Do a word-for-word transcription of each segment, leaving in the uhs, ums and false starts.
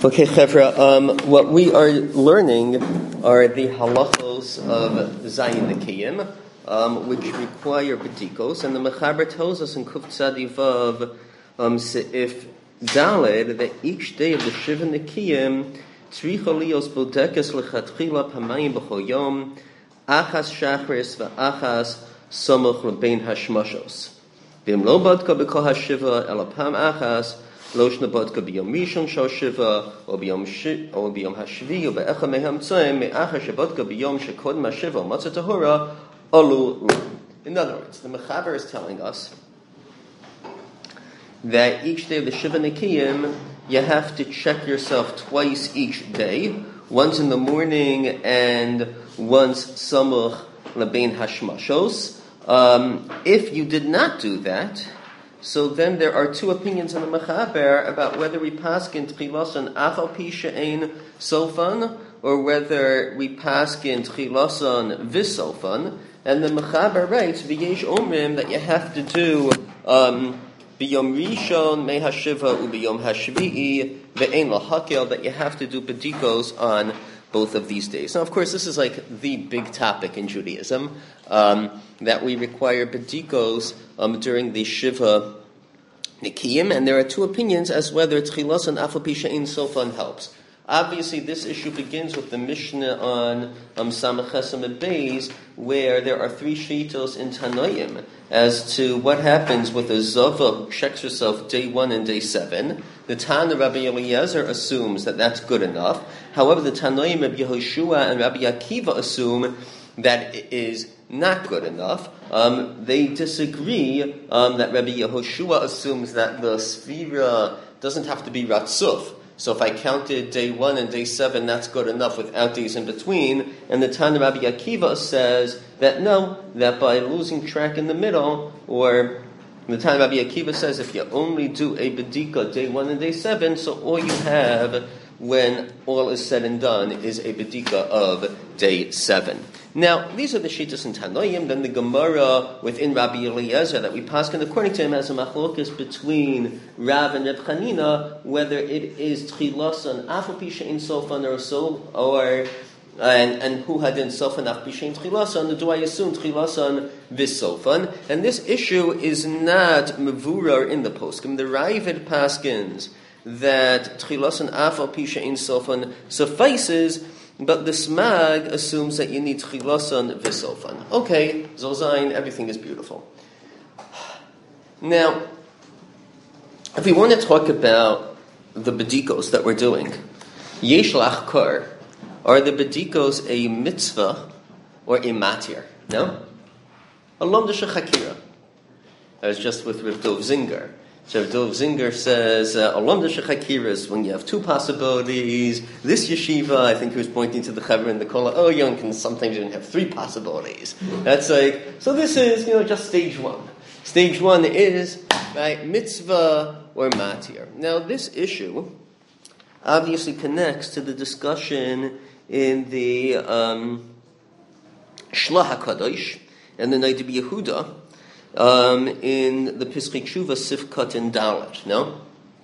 Okay, Chevra, um, what we are learning are the halachos of Zayin Nekiyim, um, which require bedikos, and the Mechaber tells us in Kuf Tzadi Vav, um, if Daled, that each day of the Shiva Nekiyim, Tzricha Lios Bodekes Lechatchila Pamayim B'chol Yom, Achas Shachris V'Achas Somoch L'Bein Hashmashos. V'im lo badka b'kol hashiva elapam achas, lo shna badka b'yom rishon shal shiva, or b'yom shi, or b'yom hashvi, or be'echa mehem tzoyim, me'achas shebadka b'yom shekodem hashiva, matzah tahora, alu. In other words, the Mechaber is telling us that each day of the Shiva Nekiyim, you have to check yourself twice each day, once in the morning and once samuch l'bein hashmashos. Um, if you did not do that, so then there are two opinions in the Mechaber about whether we paskin tchilasan afal pi she'ein sofan, or whether we paskin tchilasan v'sofan. And the Mechaber writes, v'yesh omrim, that you have to do um, b'yom rishon me hashiva u'b'yom hashvi'i ve'ein lahakel, that you have to do bedikos on both of these days. Now, of course, this is like the big topic in Judaism, um, that we require bedikos um, during the Shiva Nekiyim, and there are two opinions as whether Tchilas and Afal Pi She'ein Sofan helps. Obviously, this issue begins with the Mishnah on um, Samach Chesem and Beis, where there are three shitos in Tanoim as to what happens with a Zava who checks herself day one and day seven. The Tana Rabbi Eliezer assumes that that's good enough. However, the Tanoim Rabbi Yehoshua and Rabbi Akiva assume that it is not good enough. Um, they disagree um, that Rabbi Yehoshua assumes that the Sfira doesn't have to be Ratzuf. So if I counted day one and day seven, that's good enough without days in between. And the Tana Rabbi Akiva says that no, that by losing track in the middle, or the Tana Rabbi Akiva says if you only do a bedika day one and day seven, so all you have when all is said and done is a bedika of day seven. Now, these are the Shittas in Tanoim. Then the Gemara within Rabbi Eliezer that we paskin according to him as a machlokas between Rav and Reb Chanina, whether it is tchilasan afal pi she'ein sofan or so, or and and who had in sofan afal pi she'ein tchilasan. Do I assume tchilasan v'sofan? And this issue is not mevurar in the poskim. The Ravid paskins that tchilasan afal pi she'ein sofan suffices. But the Smag assumes that you need tchilasan v'sofan. Okay, Zozain, everything is beautiful. Now, if we want to talk about the bedikos that we're doing, yesh lachkar, are the bedikos a mitzvah or a matir? No? A lomda shechakira. I was just with Rav Dov Zinger. So Dov Zinger says, Alomda Shechakiras, when you have two possibilities, this yeshiva, I think he was pointing to the Chaver and the Kola, oh, you can sometimes even have three possibilities. That's like, so this is, you know, just stage one. Stage one is, right, mitzvah or matir. Now, this issue obviously connects to the discussion in the um, Shlach HaKadosh and the Noda B'Yehuda, Um, in the Piskei Tshuva Sifkat in Dalet, no?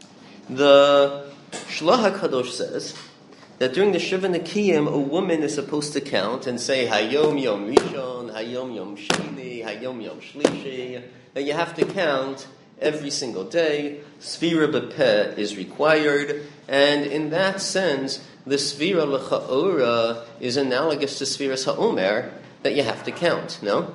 The Shlach HaKadosh says that during the Shiva Nekiyim, a woman is supposed to count and say, Hayom Yom Rishon, Hayom Yom Sheni, Hayom Yom Shlishi, that you have to count every single day. Sfira B'Peh is required, and in that sense, the Sfira L'Cha'ora is analogous to Sfiras HaOmer, that you have to count, no?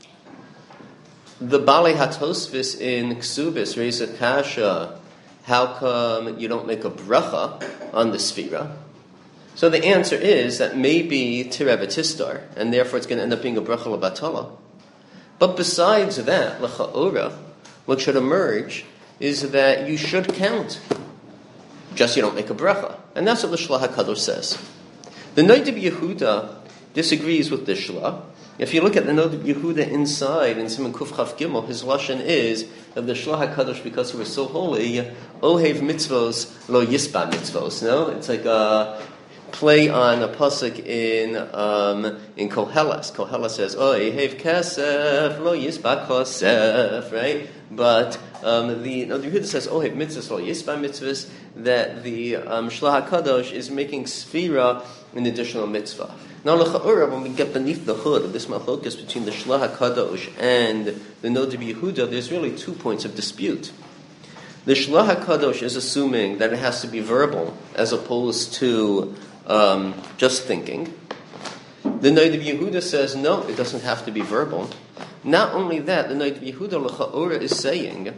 The Balei HaTosfos in Ksubis raised a kasha, how come you don't make a bracha on the Sfira? So the answer is that maybe Tireh V'Tistar, and therefore it's going to end up being a bracha l'batala. But besides that, l'cha'ora, what should emerge is that you should count, just you don't make a bracha. And that's what the Shlach HaKadosh says. The Noda B'Yehuda disagrees with the Shlach. If you look at the Noda B'Yehuda inside in Siman Kuf Chaf Gimel, his lashon is that the Shlach HaKadosh, because he was so holy, ohev mitzvos lo yisba mitzvos. No, it's like a play on a pasuk in um, in Koheles. Koheles says, ohev kesef lo yisba kosef, right? But Um, the no, the Yehuda says, "Oh, mitzvahs lo yisba mitzvahs," that the um, Shlach HaKadosh is making sfira an additional mitzvah. Now, l'cha'ura, when we get beneath the hood of this machlokas between the Shlach HaKadosh and the Noda Yehuda, there's really two points of dispute. The Shlach HaKadosh is assuming that it has to be verbal as opposed to um, just thinking. The Noda Yehuda says, no, it doesn't have to be verbal. Not only that, the Noda Yehuda l'cha'ura is saying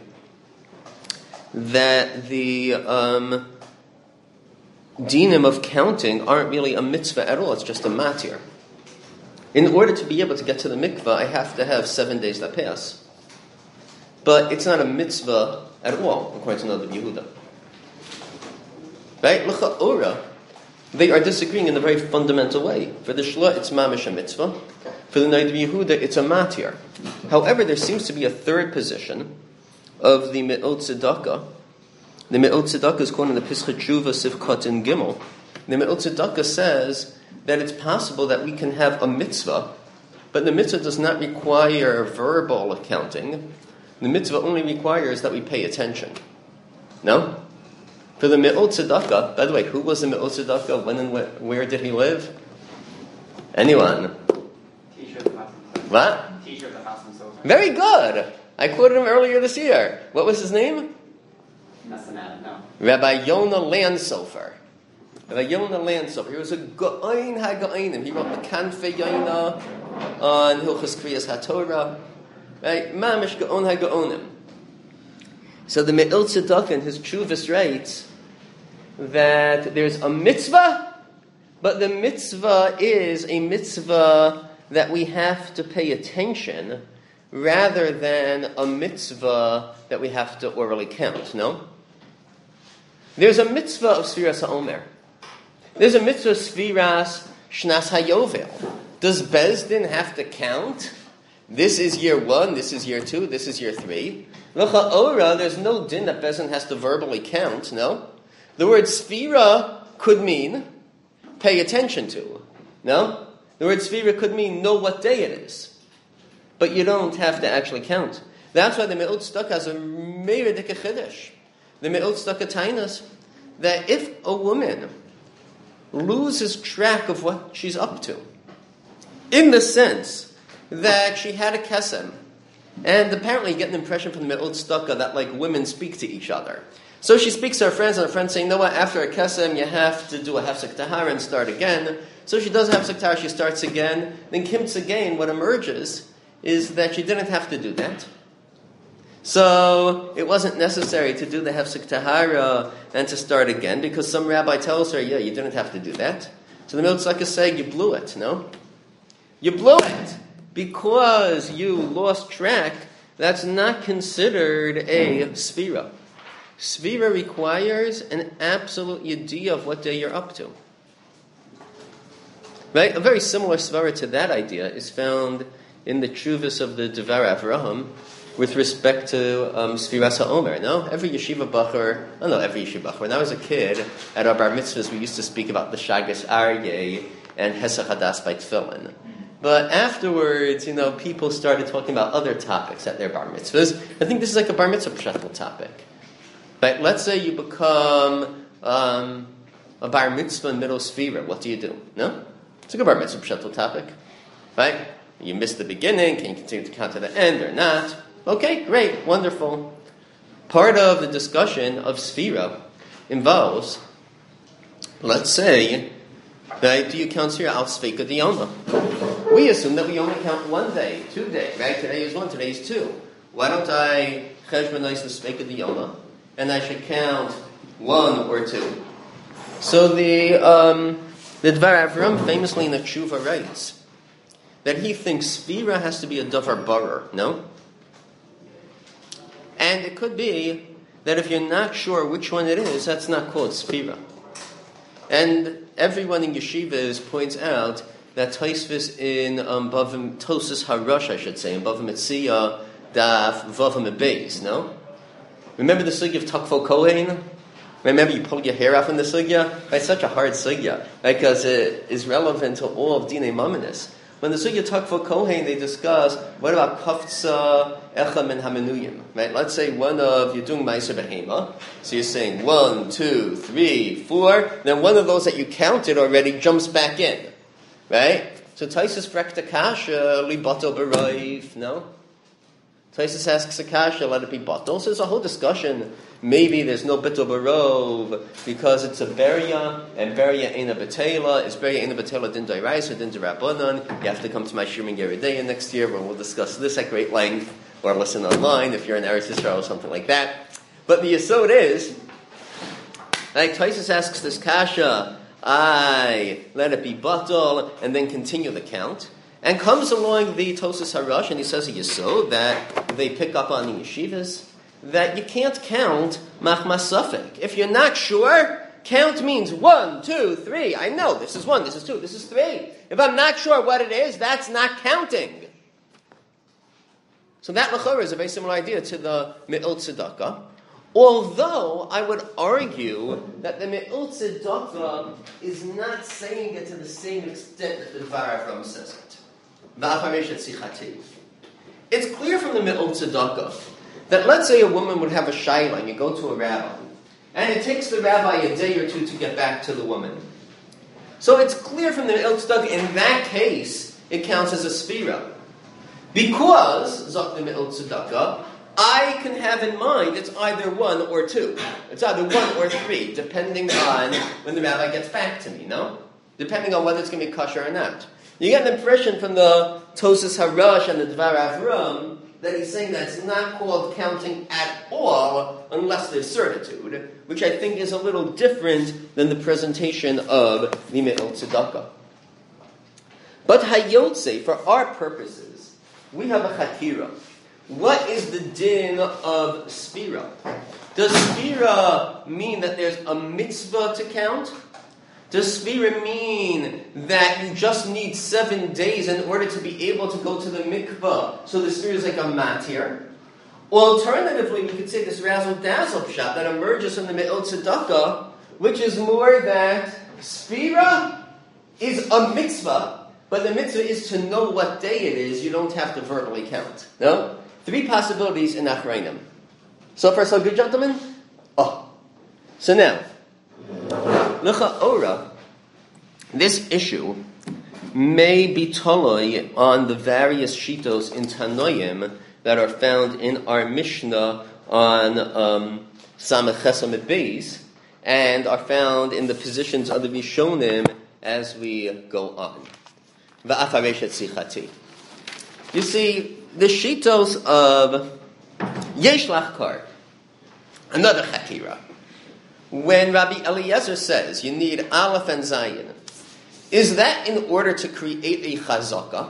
that the um, dinim of counting aren't really a mitzvah at all, it's just a matir. In order to be able to get to the mikvah, I have to have seven days that pass. But it's not a mitzvah at all, according to Noda Yehuda. Right? L'cha'ura, they are disagreeing in a very fundamental way. For the Shla, it's mamish a mitzvah. For the Noda Yehuda, it's a matir. However, there seems to be a third position of the Me'ot Tzedakah. The Me'ot Tzedakah is called in the Pischei Tshuva Sivkot in Gimel. The Me'ot Tzedakah says that it's possible that we can have a mitzvah, but the mitzvah does not require verbal accounting. The mitzvah only requires that we pay attention. No? For the Me'ot Tzedakah, by the way, who was the Me'ot Tzedakah? When and where, where did he live? Anyone? Teacher of the Chasam Sofer. What? Teacher of the Chasam Sofer. Very good. I quoted him earlier this year. What was his name? Nasanad, no. Rabbi Yonah Landsofer. Rabbi Yonah Landsofer. He was a Ga'ain HaGa'ainim. He wrote the Kanfei Yonah on Hilchos Kriyas HaTorah. Right? Mamish Ga'on HaGa'onim. So the Me'il Tzedakah in his Tshuvas writes that there's a mitzvah, but the mitzvah is a mitzvah that we have to pay attention rather than a mitzvah that we have to orally count, no? There's a mitzvah of Sfiras HaOmer. There's a mitzvah of Sfiras Shnas HaYovel. Does Bezdin have to count? This is year one, this is year two, this is year three. L'cha'ora, there's no din that Bezdin has to verbally count, no? The word Sfira could mean pay attention to, no? The word Sfira could mean know what day it is. But you don't have to actually count. That's why the Me'ot Tzedakah has a meir dika chiddush. The Me'ot Tzedakah tainas that if a woman loses track of what she's up to, in the sense that she had a kesem, and apparently you get an impression from the Me'ot Tzedakah that like women speak to each other. So she speaks to her friends, and her friends say, you know what, after a kesem you have to do a hefsek tahara and start again. So she does hefsek tahara, she starts again. Then kimtz again, what emerges is that she didn't have to do that. So it wasn't necessary to do the hefsek tahara and to start again, because some rabbi tells her, yeah, you didn't have to do that. So the Me'ot Tzedakah is saying, you blew it, no? You blew it because you lost track. That's not considered a sfira. Sfira requires an absolute idea of what day you're up to. Right? A very similar svara to that idea is found in the Tshuvas of the Devar Avraham with respect to um, Sfiras HaOmer. No? Every yeshiva bacher, I don't know every yeshiva bacher. When I was a kid, at our bar mitzvahs, we used to speak about the Shagas Aryeh and Hesach Hadas by Tefillin. But afterwards, you know, people started talking about other topics at their bar mitzvahs. I think this is like a bar mitzvah pshatel topic. But let's say you become um, a bar mitzvah in middle sfira. What do you do? No? It's like a bar mitzvah pshatel topic. Right? You missed the beginning. Can you continue to count to the end or not? Okay, great, wonderful. Part of the discussion of Sfira involves, let's say, that do you count Sfira al Sveika Diyoma? We assume that we only count one day, two days, right? Today is one, today is two. Why don't I cheshbonais the Sveika Diyoma, and I should count one or two? So the um, the Dvar Avram famously in the Tshuva writes that he thinks Sfira has to be a davar barer, no? And it could be that if you're not sure which one it is, that's not called Sfira. And everyone in yeshivas points out that Tosfos in um, Bavim, Tosis Harosh, I should say, in Bavim Metzia, Daf, Vavim Beis, no? Remember the sugya of Takfo Kohen? Remember you pull your hair off in the sugya? It's such a hard sugya, right? Because it is relevant to all of Dinei Mamanis. when the Sugya Takva Kohen, they discuss, what about Kafza Echa Min Hamenuyim, right? Let's say one of, you're doing Ma'aser Behema, so you're saying one, two, three, four, then one of those that you counted already jumps back in, right? So Taisus Brekta Kasha, Li Bato B'Raif, no? Taisus asks a kasha, let it be batal. So there's a whole discussion. Maybe there's no bitul barov because it's a beria, and beria ain't a betela. Is beria ain't a betela din dairais or din derabanan? You have to come to my Shirman Yeridea next year, where we'll discuss this at great length, or listen online if you're in Eretz Yisrael or something like that. But the yesod is, like Taisus asks this kasha, I let it be batal, and then continue the count. And comes along the Tosas Harash, and he says a yesod that they pick up on the yeshivas, that you can't count machmas safek. If you're not sure, count means one, two, three. I know this is one, this is two, this is three. If I'm not sure what it is, that's not counting. So that l'chorah is a very similar idea to the Me'il Tzedakah. Although I would argue that the Me'il Tzedakah is not saying it to the same extent that the Dvar Avram says it. It's clear from the Me'il Tzedakah that let's say a woman would have a shayla and you go to a rabbi, and it takes the rabbi a day or two to get back to the woman. So it's clear from the Me'il Tzedakah, in that case, it counts as a sphira. Because, Zok the Me'il Tzedakah, I can have in mind it's either one or two. It's either one or three, depending on when the rabbi gets back to me, no? Depending on whether it's going to be kosher or not. You get an impression from the Tosas Harash and the Dvar Avram that he's saying that's not called counting at all unless there's certitude, which I think is a little different than the presentation of the Me'il Tzedakah. But Hayotze, for our purposes, we have a Chatira. What is the din of Sphira? Does Sphira mean that there's a mitzvah to count? Does Sphira mean that you just need seven days in order to be able to go to the mikvah? So the Sphira is like a matir. Alternatively, we could say this razzle dazzle pshat that emerges from the Me'il Tzedakah, which is more that Sphira is a mitzvah, but the mitzvah is to know what day it is. You don't have to verbally count. No? Three possibilities in Achrayim. So far, so good, gentlemen? Oh. So now, L'cha ora, this issue may be toloi on the various shitos in Tanoim that are found in our Mishnah on um, Samech Chesed Beis, and are found in the positions of the Rishonim as we go on. Va'afareshet sichati. You see, the shitos of Yesh Lachkar, another Chatira. When Rabbi Eliezer says you need Aleph and Zayin, is that in order to create a chazaka?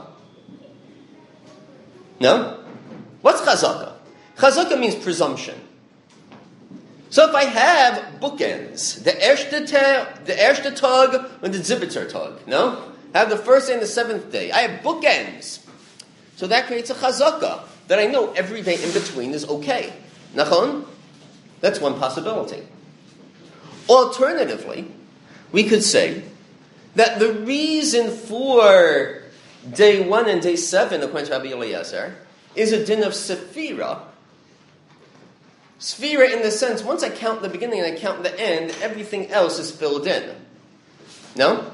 No? What's chazaka? Chazaka means presumption. So if I have bookends, the erste tag, the erste tag, and the zibiter tag, no? I have the first day and the seventh day. I have bookends. So that creates a chazaka, that I know every day in between is okay. Nachon? That's one possibility. Alternatively, we could say that the reason for day one and day seven, according to Rabbi Eliezer, is a din of Sephira. Sephira in the sense, once I count the beginning and I count the end, everything else is filled in. No?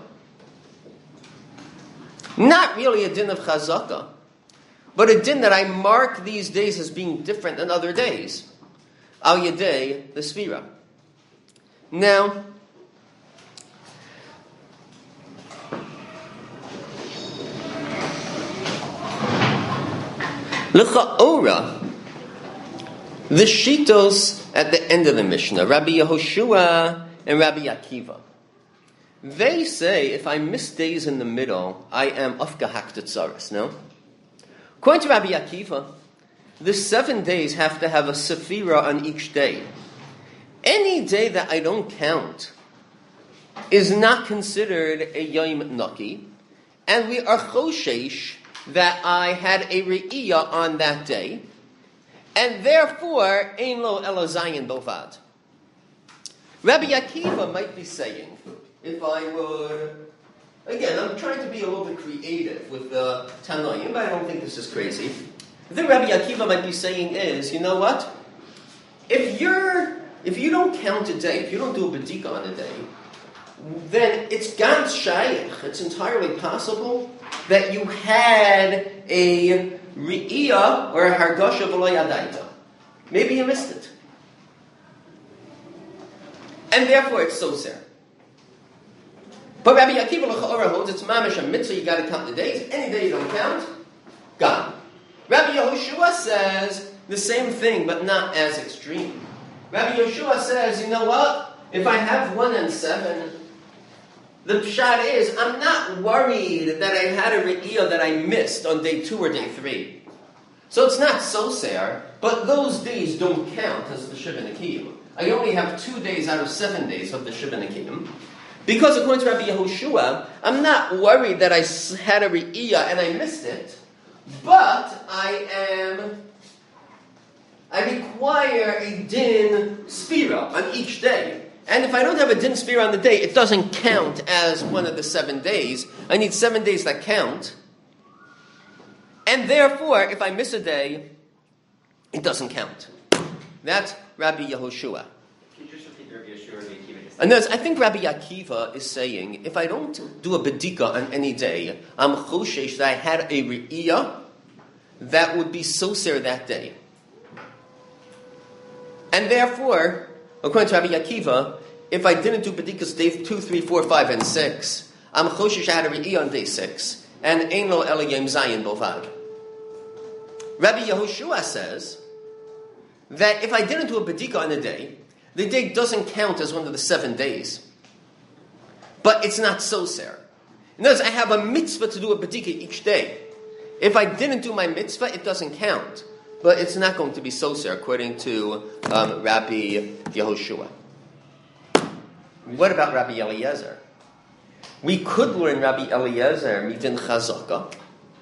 Not really a din of Chazaka, but a din that I mark these days as being different than other days. Al Yedei, the Sephira. Now, L'cha'ora, the shitos at the end of the Mishnah, Rabbi Yehoshua and Rabbi Akiva, they say if I miss days in the middle, I am afka haktetzaris, no? According to Rabbi Akiva, the seven days have to have a sephira on each day. Any day that I don't count is not considered a Yom Naki, and we are choshesh that I had a Re'iyah on that day, and therefore, Ein Lo Elo Zayin Bovad. Rabbi Akiva might be saying, if I would Again, I'm trying to be a little bit creative with the Tanoim, but I don't think this is crazy. The thing Rabbi Akiva might be saying is, you know what? If you're, if you don't count a day, if you don't do a bedika on a day, then it's ganz shaykh. It's entirely possible that you had a re'iyah or a hargasha v'lo yadaita. Maybe you missed it. And therefore it's so ser. But Rabbi Akiva l'cha'ora holds it's mamish a mitzvah, you got to count the days. Any day you don't count, gone. Rabbi Yehoshua says the same thing, but not as extreme. Rabbi Yehoshua says, you know what? If I have one and seven, the pshat is, I'm not worried that I had a re'iyah that I missed on day two or day three. So it's not so ser, but those days don't count as the Shiva Nekiyim. I only have two days out of seven days of the Shiva Nekiyim. Because according to Rabbi Yehoshua, I'm not worried that I had a re'iyah and I missed it, but I am, I require a din spira on each day. And if I don't have a din spira on the day, it doesn't count as one of the seven days. I need seven days that count. And therefore, if I miss a day, it doesn't count. That's Rabbi Yehoshua. Can you just repeat Rabbi Yehoshua or Rabbi Akiva? And I think Rabbi Akiva is saying, if I don't do a bedika on any day, I'm choshesh that I had a re'iyah that would be so ser that day. And therefore, according to Rabbi Akiva, if I didn't do bedikas day two, three, four, five, and six, I'm choshesh I had a re'iyah on day six, and ein lo ela yom zayin bovad. Rabbi Yehoshua says that if I didn't do a bedika on a day, the day doesn't count as one of the seven days. But it's not so ser. In other words, I have a mitzvah to do a bedika each day. If I didn't do my mitzvah, it doesn't count. But it's not going to be so ser, according to um, Rabbi Yehoshua. What about Rabbi Eliezer? We could learn Rabbi Eliezer midin chazaka.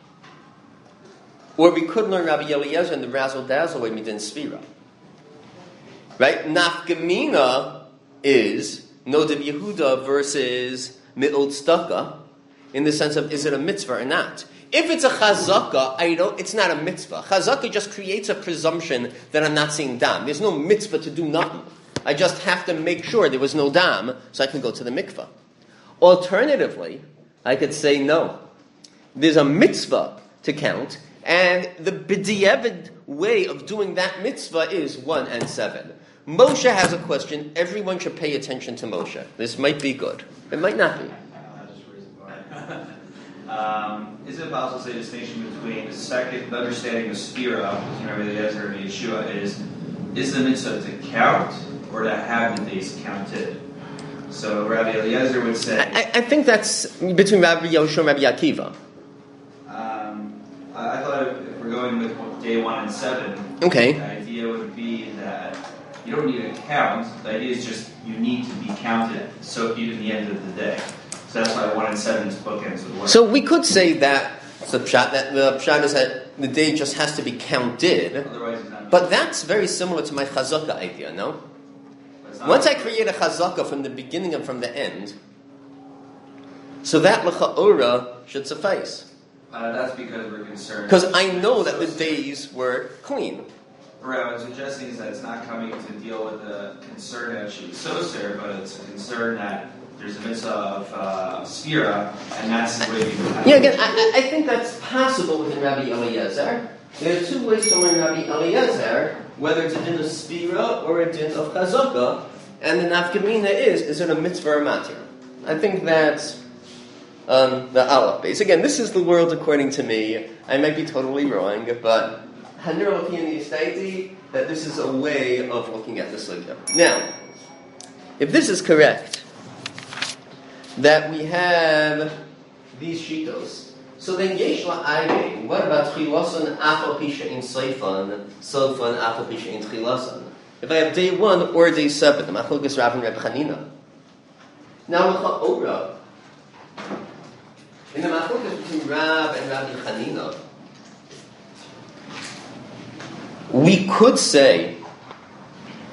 Or we could learn Rabbi Eliezer in the razzle dazzle way midin sfira. Right? Nafkamina is Nodav Yehuda versus Mi'od Tzedakah, in the sense of, is it a mitzvah or not? If it's a chazaka, I don't, it's not a mitzvah. Chazaka just creates a presumption that I'm not seeing dam. There's no mitzvah to do nothing. I just have to make sure there was no dam, so I can go to the mikvah. Alternatively, I could say no. There's a mitzvah to count, and the b'diavad way of doing that mitzvah is one and seven. Moshe has a question. Everyone should pay attention to Moshe. This might be good. It might not be. um, is it possible to say a distinction between the second, the understanding of Sphira, between Rabbi Eliezer and Yeshua, is is the mitzvah to count or to have the days counted? So Rabbi Eliezer would say... I, I think that's between Rabbi Yehoshua and Rabbi Akiva. Um, I, I thought if we're going with day one and seven, okay, the idea would be that you don't need a count. The idea is just you need to be counted, so you in the end of the day. So that's why one and seven is bookends would work. So we could say that the pshat, that the pshat is that the day just has to be counted. Otherwise, it's not. But that's very similar to my chazaka idea, no? Once I create a chazaka from the beginning and from the end, so that l'cha'ora should suffice. Uh, that's because we're concerned. Because I know that the days were clean. Right, what I'm suggesting is that it's not coming to deal with the concern that she was so ser, but it's a concern that there's a mitzvah of uh, sphira, and that's the way you have Yeah, again, I, I think that's possible within Rabbi Eliezer. There are two ways to learn Rabbi Eliezer, whether it's a din of sphira or a din of chazaka, and the nafkamina is, is it a mitzvah or matir? I think that's um, the aleph base. Again, this is the world according to me. I might be totally wrong, but that this is a way of looking at the sugya. Now, if this is correct, that we have these shitos, so then yesh la'ayim, what about chilasan afal pisha in seifan, sofan afal pisha in chilasan? If I have day one or day seven, the machlokas Rav and Reb Chanina. Now, l'cha'ora, in the machlokas between Rav and Rabbi Chanina, we could say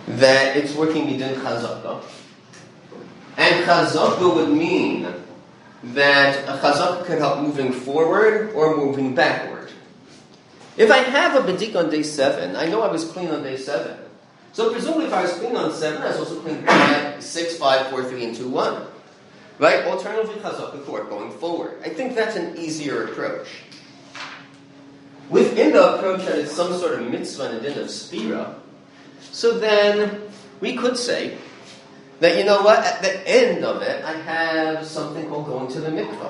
that it's working midin chazaka, and chazaka would mean that a chazaka could help moving forward or moving backward. If I have a bedika on day seven, I know I was clean on day seven. So presumably if I was clean on seven, I was also clean on six, five, four, three, and two, one. Right? Alternatively, chazaka court going forward. I think that's an easier approach. Within the approach that it's some sort of mitzvah and a din of spira, so then we could say that, you know what, at the end of it, I have something called going to the mikvah.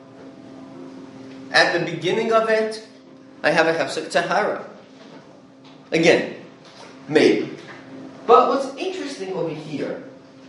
At the beginning of it, I have a hefsek tahara. Again, maybe. But what's interesting over here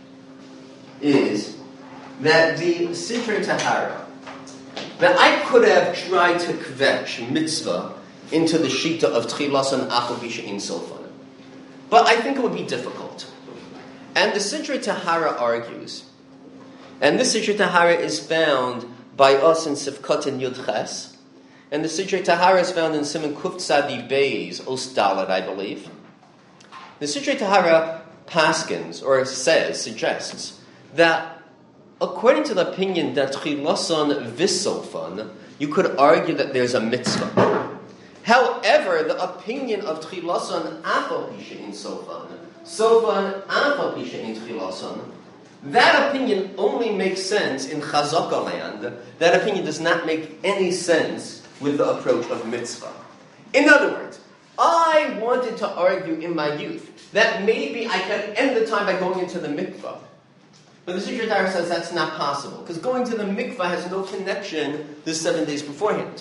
is that the Sidrei Tahara, that I could have tried to kvetch mitzvah into the shita of Tchilasan Achal B'She'in Sofan. But I think it would be difficult. And the Sidrei Tahara argues, and this Sidrei Tahara is found by us in Sifkat and Yud Ches, and the Sidrei Tahara is found in Simon Kuf Tzadi Beis, Os Dalet, I believe. The Sidrei Tahara paskins, or says, suggests, that according to the opinion that Tchilasan V'Sofan, you could argue that there's a mitzvah. However, the opinion of Tchilasan Achal B'She'in Sofan, Sofan Achal B'She'in Tchilasan, that opinion only makes sense in Chazaka land. That opinion does not make any sense with the approach of mitzvah. In other words, I wanted to argue in my youth that maybe I could end the time by going into the mikvah. But the Sidrei Tahara says that's not possible, because going to the mikvah has no connection the seven days beforehand.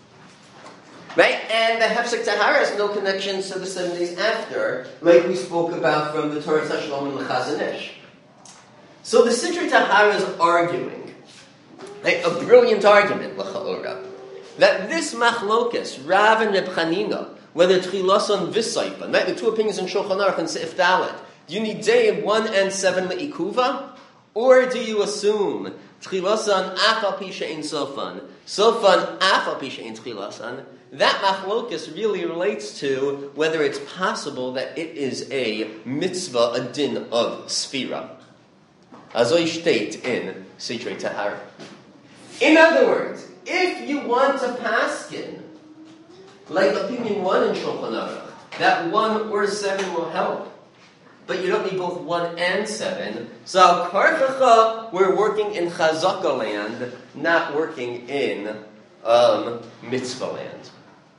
Right? And the Hefsek Tahara has no connection to the seven days after, like we spoke about from the Torah Shalom and the Chazon Ish. So the Sidrei Tahara is arguing, right, a brilliant argument, l'cha'ora, that this machlokas, Rav and Reb Chanina, whether Tchilasan V'Sofan, right, the two opinions in Shulchan Aruch and Seif Dalet, do you need day one and seven le'ikuva? Or do you assume Tchilasan Achal B'She'in Sofan, Sofan Achal B'She'in Tchilasan? That machlokas really relates to whether it's possible that it is a mitzvah, a din of sfira. Azoy state in Sidrei Tahara. In other words, if you want to paskin, like opinion one in Shulchan Aruch, that one or seven will help, but you don't need both one and seven. So Karchacha, we're working in Chazaka land, not working in um, mitzvah land.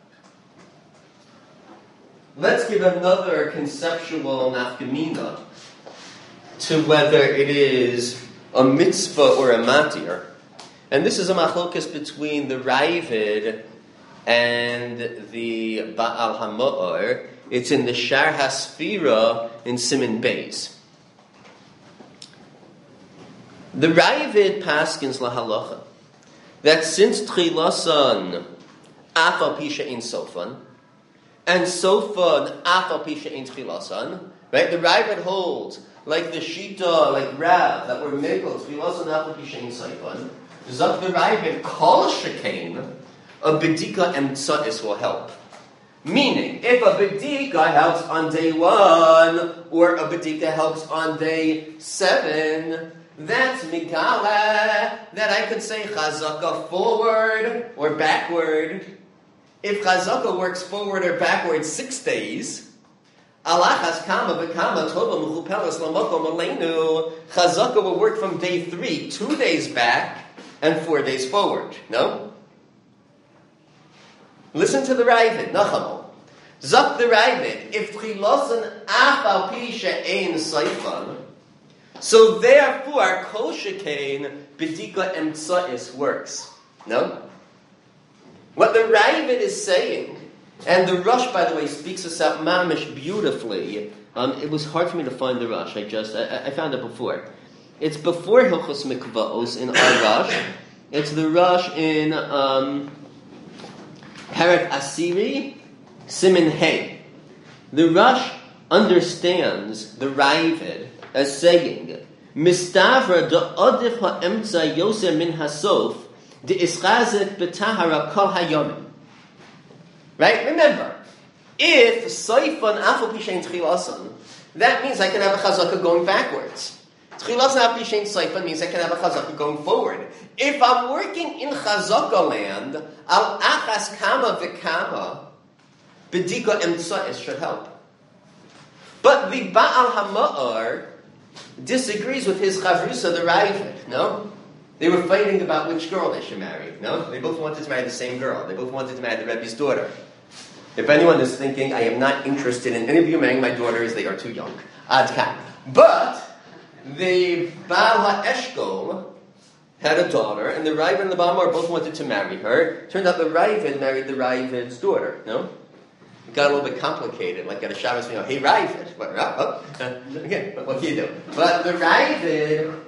Let's give another conceptual nafkamina to whether it is a mitzvah or a matir. And this is a machlokas between the Ravid and the Baal HaMa'or. It's in the Shar HaSfira in Siman Beis. The Ravid paskins lahalacha that since Tchilasan Achal B'She'in Sofan and Sofan Achal B'She'in Tchilasan, right? The Ravid holds like the Shita, like Rav, that were Mikol Tchilasan Achal B'She'in Sofan. Zak the Ravid Kol Shekain, a bedika emtsa'is will help. Meaning, if a bedika helps on day one, or a bedika helps on day seven, that's mikala, that I could say chazaka forward or backward. If chazaka works forward or backward six days, alachas kama v'kama tova mechupelas lamoko malenu, chazaka will work from day three, two days back, and four days forward. No? Listen to the Ravid, Nachamo. Zak the Ravid, if Tchilasan Achal B'She'in Sofan, so therefore Kol Shekain B'dika Emtsa'is works. No? What the Ravid is saying, and the Rush, by the way, speaks this out mamish beautifully. Um, it was hard for me to find the Rush. I just I, I found it before. It's before Hilchos Mikvaos in our Rush. It's the Rush in um, Perek Asiri, Siman Hey. The Rush understands the Ravid as saying, Mistavra da adif ha'emtza yoseh min hasof de ischazet betahara kol hayomim. Right? Remember, if Sofan Achal B'She'in Tchilasan, that means I can have a chazaka going backwards. Tchilas Afi Shein Seifan means I can have a chazaka going forward. If I'm working in chazaka land, al achas kama v'kama, bedika emtsa'is should help. But the Baal HaMa'ar disagrees with his chavrusa, the Ravid, no? They were fighting about which girl they should marry, no? They both wanted to marry the same girl. They both wanted to marry the Rebbe's daughter. If anyone is thinking, I am not interested in any of you marrying my daughters, they are too young. Ad kan. But the Baal HaEshkol had a daughter, and the Ravid and the Baal HaMa'ar both wanted to marry her. Turned out the Ravid married the Ravid's daughter, no? It got a little bit complicated, like at a Shabbos, you know, hey, Ravid. What, oh, oh, again, what can you do? But the Ravid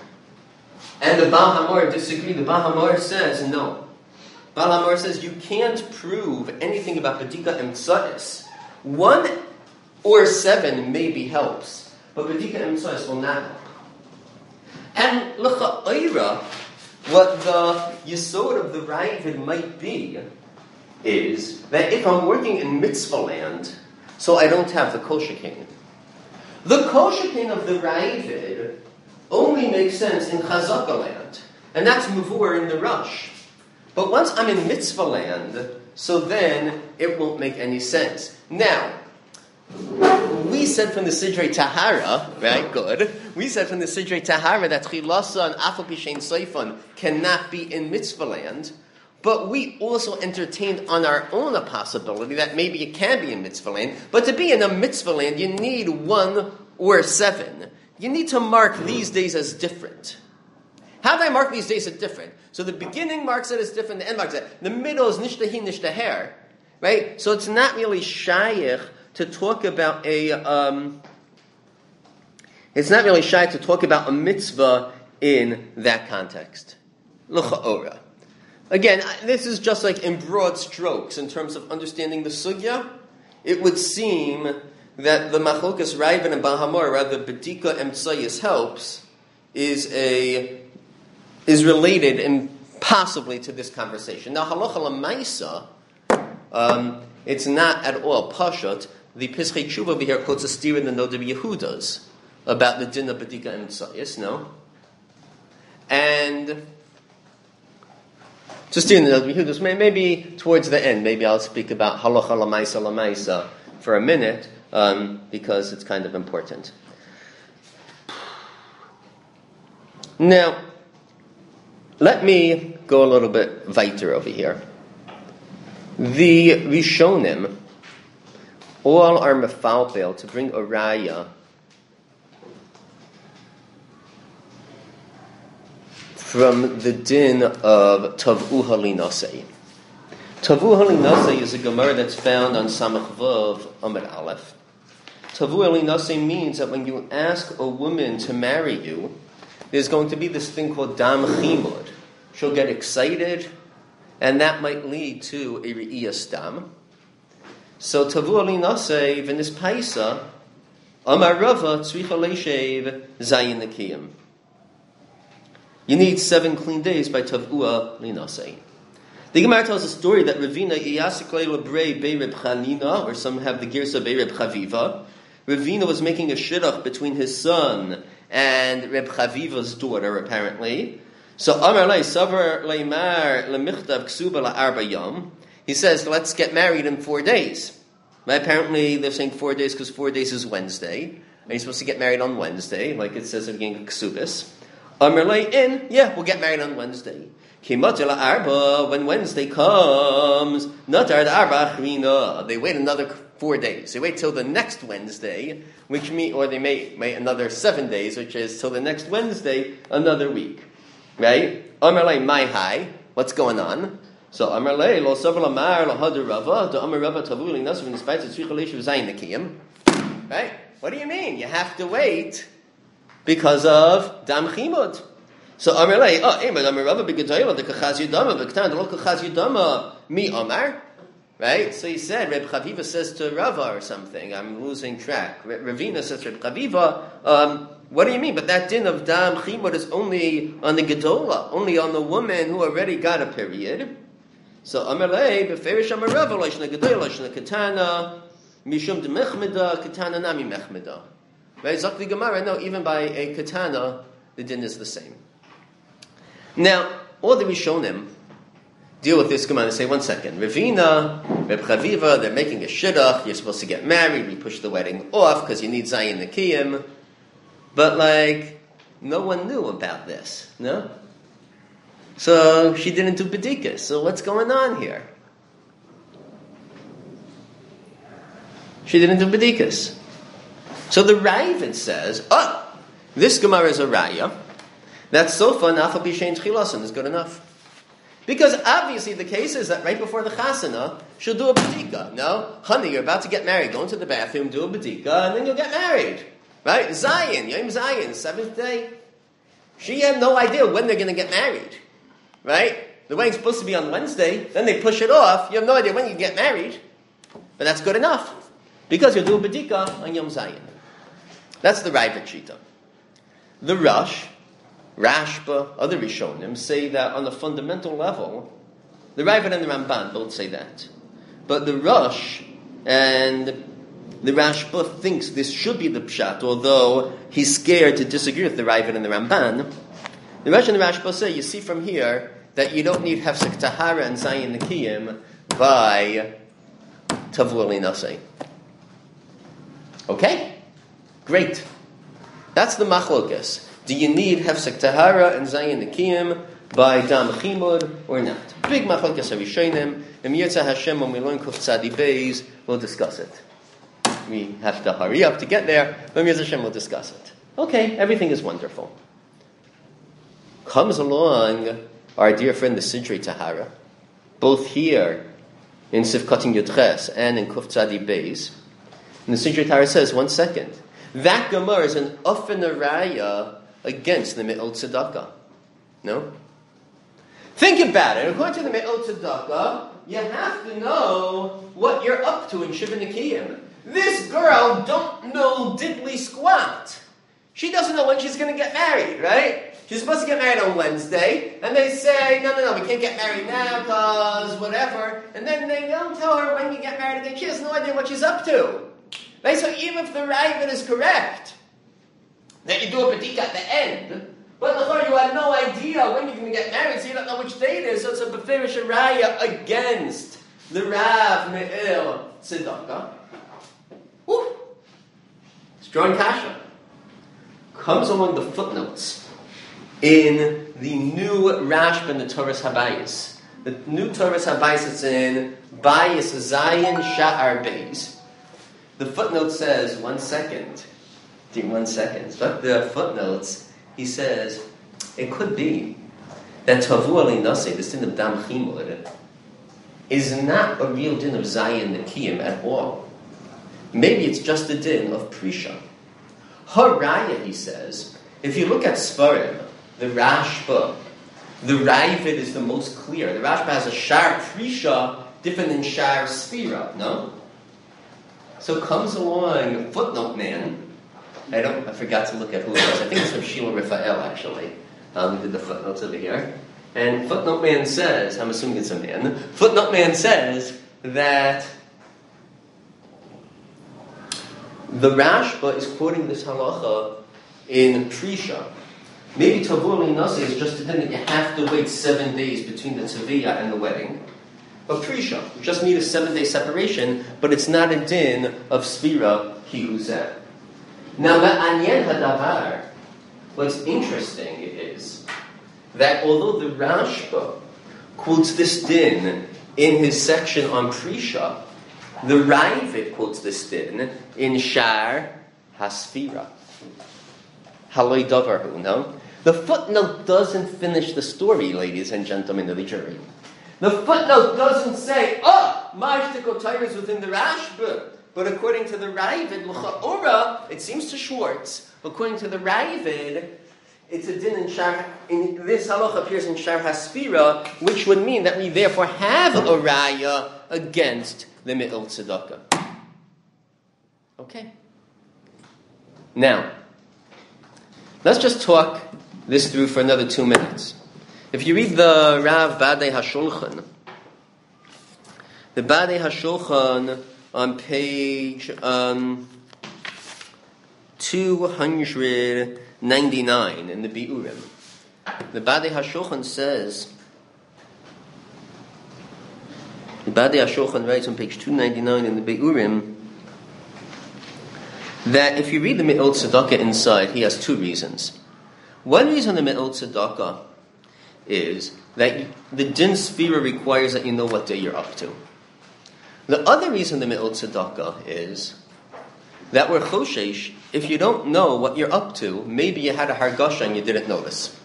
and the Baal HaMa'ar disagree. The Baal HaMa'ar says, no. Baal HaMa'ar says, you can't prove anything about Bedika Emtsa'is. One or seven maybe helps, but Bedika Emtsa'is will not help. And l'cha'ira, what the yesod of the Ravid might be, is that if I'm working in mitzvah land, so I don't have the kosher king. The kosher king of the Ravid only makes sense in chazaka land, and that's muvur in the rush. But once I'm in mitzvah land, so then it won't make any sense. Now, we said from the Sidrei Tahara, right, good, we said from the Sidrei Tahara that Chilasa and Afal Pishein Seifan cannot be in mitzvah land, but we also entertained on our own a possibility that maybe it can be in mitzvah land, but to be in a mitzvah land, you need one or seven. You need to mark these days as different. How do I mark these days as different? So the beginning marks it as different, the end marks it. The middle is nishtahi nishtaher, right? So it's not really shaykh to talk about a, um, it's not really shaykh to talk about a mitzvah in that context. L'cha'ora. Again, this is just like in broad strokes in terms of understanding the sugya. It would seem that the machlokas Ravid and Baal HaMa'ar, rather Bedika Emtsa'is helps, is a is related and possibly to this conversation. Now, halacha l'maisa, um, it's not at all pashut. The Pischei Tshuva over here quotes a steer in the Noda Yehudas about the din of Bedika Emtsa'is, no? And just in the Noda Yehudas, maybe towards the end, maybe I'll speak about halacha l'maisa l'maisa for a minute, um, because it's kind of important. Now, let me go a little bit weiter over here. The Rishonim all are mefalpel to bring a raya from the din of Tavu Halinasei. Tavu Halinasei is a Gemara that's found on Samach Vav Amud Aleph. Tavu Halinasei means that when you ask a woman to marry you, there's going to be this thing called dam chimud. She'll get excited, and that might lead to a re'iyas dam. So tavu alinasei v'nis paisa amar Rava tzricha leishev zayin nekiyim. You need seven clean days by tavu alinasei. The Gemara tells a story that Ravina iyasikle lebrei beireb Chanina, or some have the girsa beireb Chaviva. Ravina was making a shidduch between his son and Reb Chaviva's daughter, apparently. So Amar Lei Savar Leimar Lemichtav Ksuba LaArba Yom. He says, let's get married in four days. Right? Apparently, they're saying four days because four days is Wednesday. And you're supposed to get married on Wednesday, like it says in Ksubis. Amar Lei in, yeah, we'll get married on Wednesday. Kimot LaArba, when Wednesday comes, Natar Arba Achrina. They wait another four days. They wait till the next Wednesday, which mean, or they may wait another seven days, which is till the next Wednesday, another week. Right? Amar Lei Mai Hai. What's going on? So Amar Lei Lo Savar Lamar Lo Hader Rava Do Amar Rava Tavu Li Nasu V'Nispait Tzricha Leishav Zayin Nekiyim. Right? What do you mean? You have to wait because of Dam Chimud. So Amar Lei Oh, Emad Amar Rava B'Gedayla De Kachaz Yudama B'Ktan De Lo Kachaz Yudama Mi Amar. Right? So he said, Reb Chaviva says to Rava or something. I'm losing track. Ravina says to Reb Chaviva, um, what do you mean? But that din of Dam Chimud is only on the Gedola, only on the woman who already got a period. So Amalei, Beferish Amar Rava, Lashna Gedola, Lashna Katana, Mishum de Mechmeda, Katana Nami Mechmeda. Right? Zakli Gemara, no, even by a katana, the din is the same. Now, all the Rishonim deal with this Gemara and say, one second, Ravina, Reb Chaviva, they're making a shidduch, you're supposed to get married, we push the wedding off because you need Zayin Nekiyim. But like, no one knew about this, no? So she didn't do Bedikas. So what's going on here? She didn't do Bedikas. So the Ravid says, oh, this Gemara is a Raya. That Sofa Nacha B'Shein Tchilasan is good enough. Because obviously the case is that right before the Chasana, she'll do a Bedika. No? Honey, you're about to get married. Go into the bathroom, do a Bedika, and then you'll get married. Right? Zayin, Yom Zayin, seventh day. She had no idea when they're going to get married. Right? The wedding's supposed to be on Wednesday, then they push it off. You have no idea when you get married. But that's good enough. Because you'll do a Bedika on Yom Zayin. That's the Ravid Shita. The Rush, Rashba, other Rishonim say that on a fundamental level, the Ravid and the Ramban both say that. But the Rush and the Rashba thinks this should be the Pshat, although he's scared to disagree with the Ravid and the Ramban. The Rush and the Rashba say, you see from here, that you don't need Hefsek Tahara and Zayin Nekiyim by Tavur Linasei. Okay? Great. That's the Machlokas. Do you need Hefsek Tahara and Zayin Nekiyim by Dam Chimud or not? Big Machlokas Harishonim. Im Yirtzeh Hashem, when we learn Kuf Tzadi Beis, we'll discuss it. We have to hurry up to get there, but Yirtzeh Hashem will discuss it. Okay, everything is wonderful. Comes along our dear friend the Sidrei Tahara, both here in Sivkatin Yudches and in Kuf Tzadi Beis. And the Sidrei Tahara says, one second, that Gemara is an Ofen Araya against the Me'il Tzedakah. No? Think about it. According to the Me'il Tzedakah, you have to know what you're up to in Shiva Nekiyim. This girl don't know diddly squat. She doesn't know when she's going to get married, right? She's supposed to get married on Wednesday, and they say, no, no, no, we can't get married now because whatever. And then they don't tell her when you get married again. She has no idea what she's up to. Right? So even if the Ravid is correct, that you do a Bedika at the end, but Lachor, you have no idea when you're going to get married, so you don't know which date it is, so it's a Beferish Raya against the Rav Me'il Tzedakah. Woo! It's drawing kasha. Comes along the footnotes in the new Rashba and the Torah's Habayis. The new Torah's Habayis is in Bayis Zayin Sha'ar Beis. The footnote says, one second, one second, but the footnotes, he says, it could be that Tavu Ali Nase, the sin of Dam Chimud, is not a real din of Zayin Nekiyim at all. Maybe it's just a din of Prisha. Haraya, he says, if you look at Sfarim, the Rashba, the Ravid is the most clear. The Rashba has a Shar Prisha different than Shar Sfira, no? So comes along footnote man. I don't. I forgot to look at who it was. I think it's from Sheila Raphael actually. Um, who did the footnotes over here. And footnote man says, I'm assuming it's a man. Footnote man says that the Rashba is quoting this halacha in Prisha. Maybe Tavur Linase is just a din that you have to wait seven days between the Taviyah and the wedding. But Prisha, you just need a seven-day separation, but it's not a din of Sfira Kihuzeh. Now, Ma'anyen Hadavar, what's interesting is that although the Rashba quotes this din in his section on Prisha, the Ravid quotes this din in Shar Hasfira. Haloi Davarhu, no? The footnote doesn't finish the story, ladies and gentlemen of the jury. The footnote doesn't say, oh, Ma'ashtiko Torah is within the Rashba. But according to the Ravid, L'cha'ora, it seems to Schwartz, according to the Ravid, it's a din in Shar, in this halacha appears in Shar Haspira, which would mean that we therefore have a raya against the Me'il Tzedakah. Okay. Now, let's just talk this through for another two minutes. If you read the Rav Badei HaShulchan, the Badei HaShulchan on page um, two ninety-nine in the Biurim. The Badei HaShulchan says, the Badei HaShulchan writes on page two ninety-nine in the Biurim that if you read the Me'il Tzedakah inside, he has two reasons. One reason the Me'il Tzedakah is that the Din Sfira requires that you know what day you're up to. The other reason the Me'il Tzedakah is that we're choshesh, if you don't know what you're up to, maybe you had a hargasha and you didn't notice.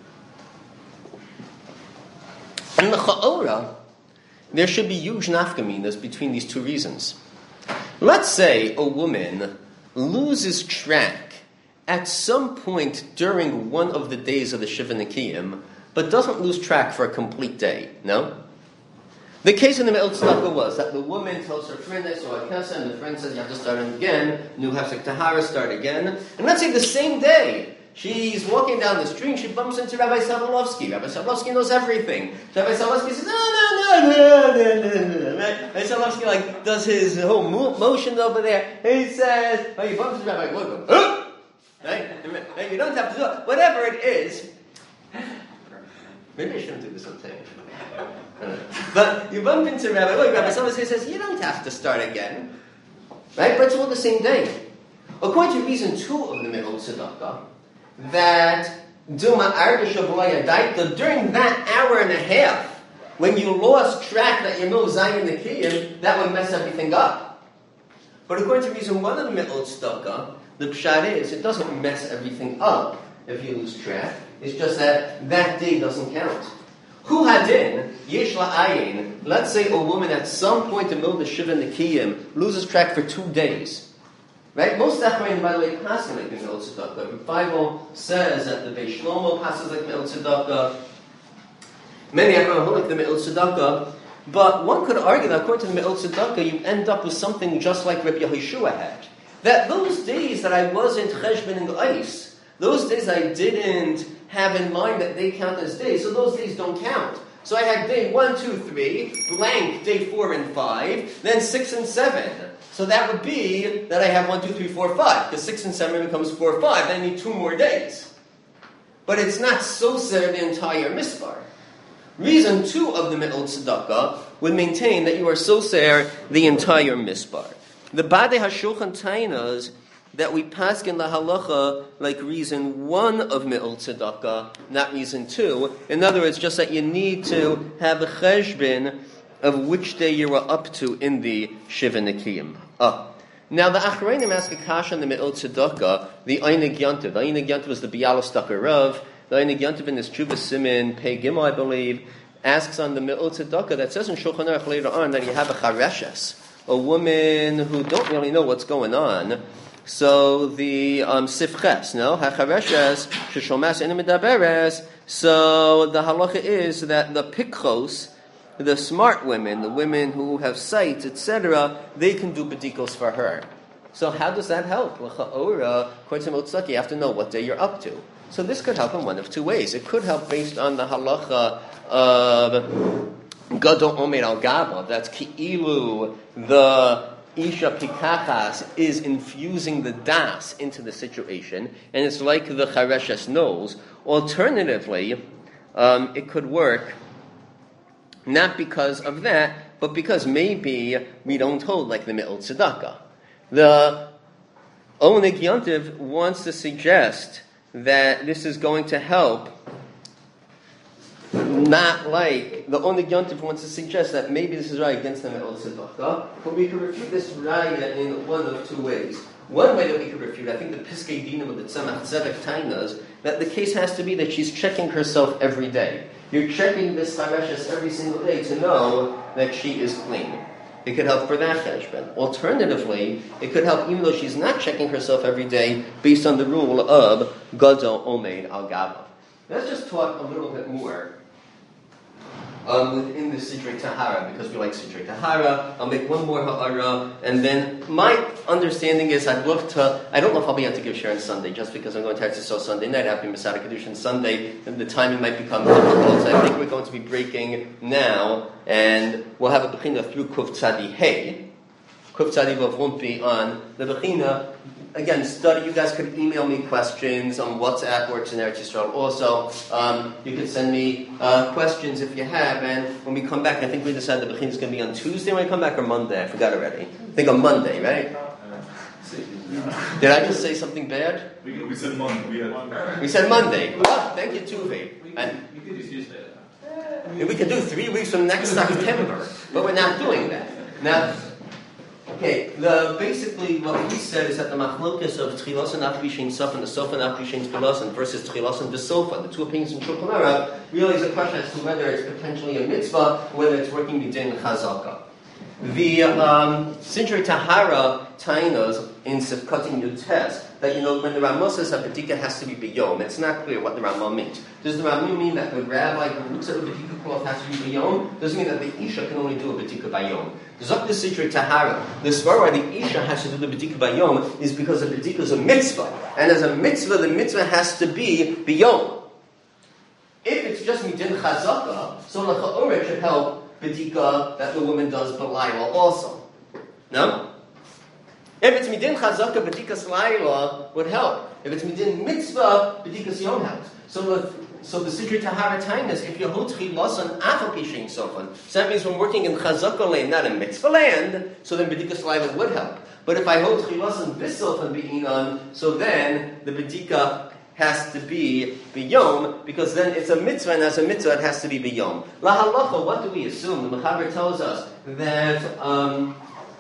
In the Cha'ora, there should be huge nafkaminas between these two reasons. Let's say a woman loses track at some point during one of the days of the Shiva Nekiyim, but doesn't lose track for a complete day, no? The case in the Me'il Tzedakah was that the woman tells her friend, I saw a kesa, and the friend says, you have to start again, new hefsek tahara, start again. And let's say the same day, she's walking down the street, she bumps into Rabbi Sabalovsky. Rabbi Sabalovsky knows everything. So Rabbi Sabalovsky says, no, no, no, no, no, no, no. Rabbi Sabalovsky like, does his whole mo- motion over there. He says, oh, he bumps into Rabbi Woodward. Huh? Right? You don't have to do it. Whatever it is. Maybe I shouldn't do this on tape. But you bump into Rabbi Woodward. Rabbi Sabalovsky says, you don't have to start again. Right? But it's all the same day. According to reason two of the Me'il Tzedakah, that Duma Arda Shavuaya Daita, during that hour and a half, when you lost track that you know Zayin Nekiyim, that would mess everything up. But according to reason one of the Me'il Tzedakah, the pshat is, it doesn't mess everything up if you lose track. It's just that that day doesn't count. Hu hadin, yesh la'ayin, let's say a woman at some point in the middle of the Shiva Nekiyim loses track for two days. Right? Most Achrayin, by the way, pass like the Me'il Tzedakah. The Bible says that the Beis Shlomo passes like Me'il Tzedakah. Many Achrayin hold like the Me'il Tzedakah. But one could argue that according to the Me'il Tzedakah, you end up with something just like Rabbi Yehoshua had. That those days that I wasn't cheshbon in the ice, those days I didn't have in mind that they count as days, so those days don't count. So I had day one, two, three, blank, day four and five, then six and seven. So that would be that I have one, two, three, four, five, because six and seven becomes four, five. Then I need two more days. But it's not so ser the entire mispar. Reason two of the Me'il Tzedakah would maintain that you are so ser the entire mispar. The Badei HaShulchan tainas that we pass in the halacha like reason one of Me'il Tzedakah, not reason two. In other words, just that you need to have a cheshbon of which day you were up to in the Shiva Nekiyim. Ah. Now the Achrayim ask a kasha on the Me'il Tzedakah, the Einig Yantiv. The Einig Yantiv was the Bialostakar Rav. The Einig Yantiv in his Tshuva Simin, Pei Gimel, I believe, asks on the Me'il Tzedakah that says in Shulchan Aruch later on that you have a chareshes, a woman who don't really know what's going on. So the um, sifches, no, hachareshes sheshomas ena medaberes. So the halacha is that the pikchos, the smart women, the women who have sight, et cetera, they can do bedikos for her. So how does that help? L'cha'ora, according to Me'il Tzedakah, you have to know what day you're up to. So this could help in one of two ways. It could help based on the halacha of gadol omer al gaba. That's ki'ilu the Isha Pikachas is infusing the das into the situation, and it's like the Chareshes knows. Alternatively, um, it could work not because of that, but because maybe we don't hold like the Me'il Tzedakah. The Onig Yontiv wants to suggest that this is going to help. Not like the Onig Yontiv wants to suggest that maybe this is right against the Me'il Tzedakah, but we can refute this raya in one of two ways. One way that we can refute, I think the Piskei Dinim of the Tzemach Tzedek Tainas, that the case has to be that she's checking herself every day. You're checking this Chareshes every single day to know that she is clean. It could help for that cheshbon. Alternatively, it could help even though she's not checking herself every day based on the rule of Gadol Omeid Al Gaba. Let's just talk a little bit more um, within the Sidrei Tahara, because we like Sidrei Tahara. I'll make one more ha'ara, and then my understanding is I'd love to, I don't know if I'll be able to give share on Sunday, just because I'm going to Eretz Yisrael Sunday night, after Masada Kedushin Sunday, and the timing might become difficult, so I think we're going to be breaking now, and we'll have a Bechina through Kuf Tzadi Hey. Kuf Tzadi Vav won't be on the Bechina. again, study. You guys could email me questions on WhatsApp Works in Eretz Yisrael. Also, um, you could send me uh, questions if you have. And when we come back, I think we decided the Bechin is going to be on Tuesday when I come back, or Monday. I forgot already. I think on Monday, right? Did I just say something bad? We, we said Monday. We, had... we said Monday. Oh, thank you, Tuvi. And You could just use that. we can do three weeks from next September, but we're not doing that. Now, okay, the, basically what we said is that the machlokas of Tchilas and Afrishin Sof and the Sof and Afrishin Tchilas versus Tchilas and Besofa, the two opinions in Shulchan Aruch, really is a question as to whether it's potentially a mitzvah, or whether it's working midin chazaka. The um, Sinjari Tahara tainas in Sifkatim Yutes that, you know, when the Ramah says a Bedika has to be biyom, it's not clear what the Ramah means. Does the Ramah mean that the rabbi who looks at a Bedika cloth has to be biyom? Does it mean that the Isha can only do a Bedika bayom? Zok the Sinjari Tahara, the svar why the Isha has to do the Bedika bayom is because the Bedika is a mitzvah. And as a mitzvah, the mitzvah has to be biyom. If it's just midin chazaka, so the Cha'oret should help Bedika that the woman does B'layla also. No? If it's midin chazaka, Bedikas Laila would help. If it's midin mitzvah, Bedikas Yom helps. So the so the Sidri Tahara time is if you hold Chilasan Afal Kishin Sofan. So that means when working in chazaka land, not in mitzvah land, so then Bedikas Laila would help. But if I hold Chilasan Bisofan Be'inan, so then the Bedika has to be biyom, because then it's a mitzvah, and as a mitzvah it has to be biyom. La halacha, what do we assume? The Mechaber tells us that um,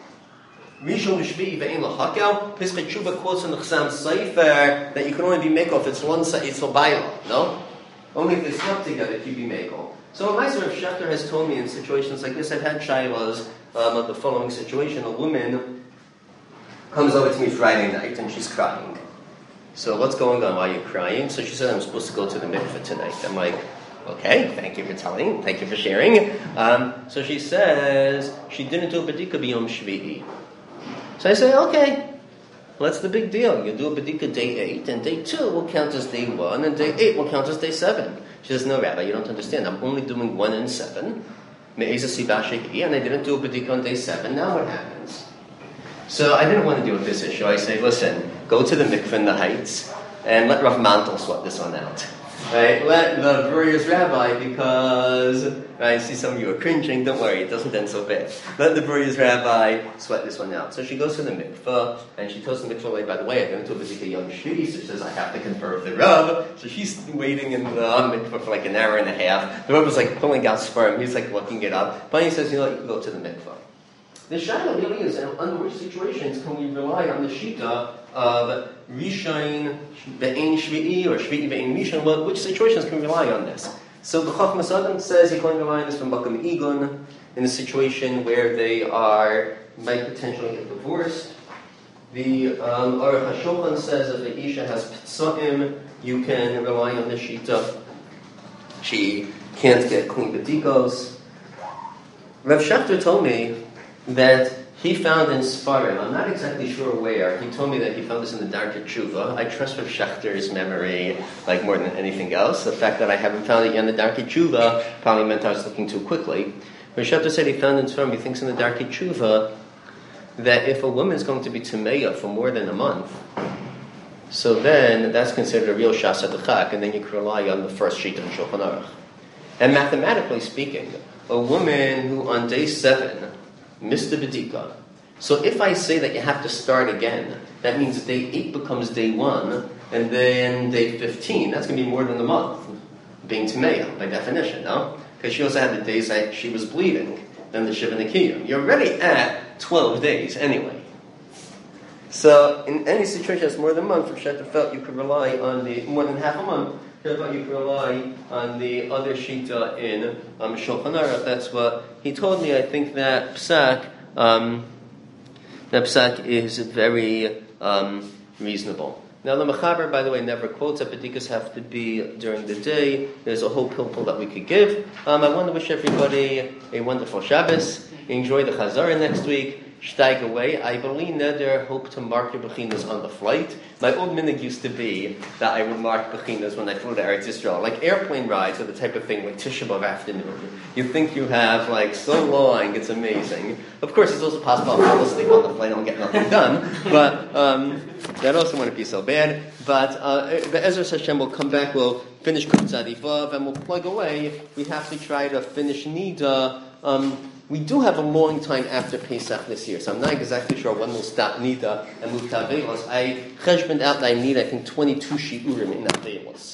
Rishon Shvi'i ve'en lahakel, Pischei Tshuva quotes in the Chasam Sefer that you can only be mekel if it's one it's bayla, no? Only if they slept together can you be mekel. So a Meiser of Shechter has told me in situations like this, I've had shaylas um, of the following situation. A woman comes over to me Friday night and she's crying. So what's going on? Why are you crying? So she said, I'm supposed to go to the mikveh tonight. I'm like, okay, thank you for telling, thank you for sharing. Um, so she says she didn't do a bedika b'yom shvi'i. So I say, okay, what's the big deal? You do a bedika day eight, and day two will count as day one, and day eight will count as day seven. She says, no, Rabbi, you don't understand. I'm only doing one and seven, me'eza siba shehi, and I didn't do a bedika on day seven. Now what happens? So I didn't want to deal with this issue. I say, listen, go to the mikveh in the Heights and let Rav Mantel sort this one out. Right? Let the Bruria's rabbi, because right, I see some of you are cringing. Don't worry, it doesn't end so bad. Let the Bruria's rabbi sweat this one out. So she goes to the mikveh and she tells the mikveh, by the way, I'm going to visit a young shiri. So she says, I have to confer with the Rav. So she's waiting in the mikveh for like an hour and a half. The Rav was like pulling out sperm. He's like looking it up. Finally, he says, you know what, you can go to the mikveh. The shayla really is, under which situations can we rely on the shita of Rishon Be'en Shvi'i or Shvi'i Be'en Rishon? Which situations can we rely on this? So the Chachmas Adam says you can rely on this from Makam Igun in a situation where they are might potentially get divorced. The um, Aruch HaShulchan says if the Isha has Ptsu'im, you can rely on the shita. She can't get clean bedikos. Rav Shechter told me that he found in Sfarim, I'm not exactly sure where, he told me that he found this in the Darkei Tshuva. I trust Rav Shechter's memory like more than anything else. The fact that I haven't found it yet in the Darkei Tshuva probably meant I was looking too quickly. Rav Shechter said he found in Sfarim, he thinks in the Darkei Tshuva, that if a woman is going to be Tameya for more than a month, so then that's considered a real Shas HaDechak, and then you can rely on the first sheet of the Shulchan Aruch. And mathematically speaking, a woman who on day seven missed the bedika. So if I say that you have to start again, that means day eight becomes day one, and then day fifteen, that's going to be more than a month, being Tameya, by definition, no? Because she also had the days that she was bleeding, then the Shiva Nikiyim. You're already at twelve days anyway. So in any situation that's more than a month, if Shechter felt you could rely on the, more than half a month, you could rely on the other shita in um, Shulchan Aruch. That's what he told me. I think that psak, um, that psak is very um, reasonable. Now the Mechaber, by the way, never quotes that bedikas have to be during the day. There's a whole pilpul that we could give. Um, I want to wish everybody a wonderful Shabbos. Enjoy the Chazara next week. steig away. I believe neder hope to mark your bechinas on the flight. My old minig used to be that I would mark bechinas when I flew to Eretz Yisrael. Like airplane rides are the type of thing like Tisha B'Av afternoon. You think you have like so long, it's amazing. Of course, it's also possible I'll fall asleep on the flight and I'll get nothing done. But um, that also wouldn't be so bad. But uh, Be'ezras Hashem will come back, we'll finish Kutzadi Vav, and we'll plug away. We have to try to finish Nida. Um, we do have a long time after Pesach this year, so I'm not exactly sure when we'll stop Nida and move to Avelos. I cheshboned out that I need, I think, twenty-two shiurim in Avelos.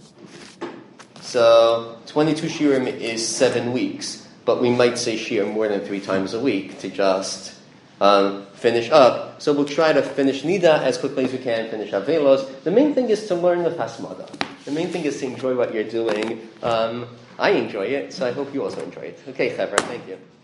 So twenty-two shiurim is seven weeks, but we might say shiur more than three times a week to just um, finish up. So we'll try to finish Nida as quickly as we can, finish Avelos. The main thing is to learn with Hasmada. The main thing is to enjoy what you're doing. Um, I enjoy it, so I hope you also enjoy it. Okay, Chevra, thank you.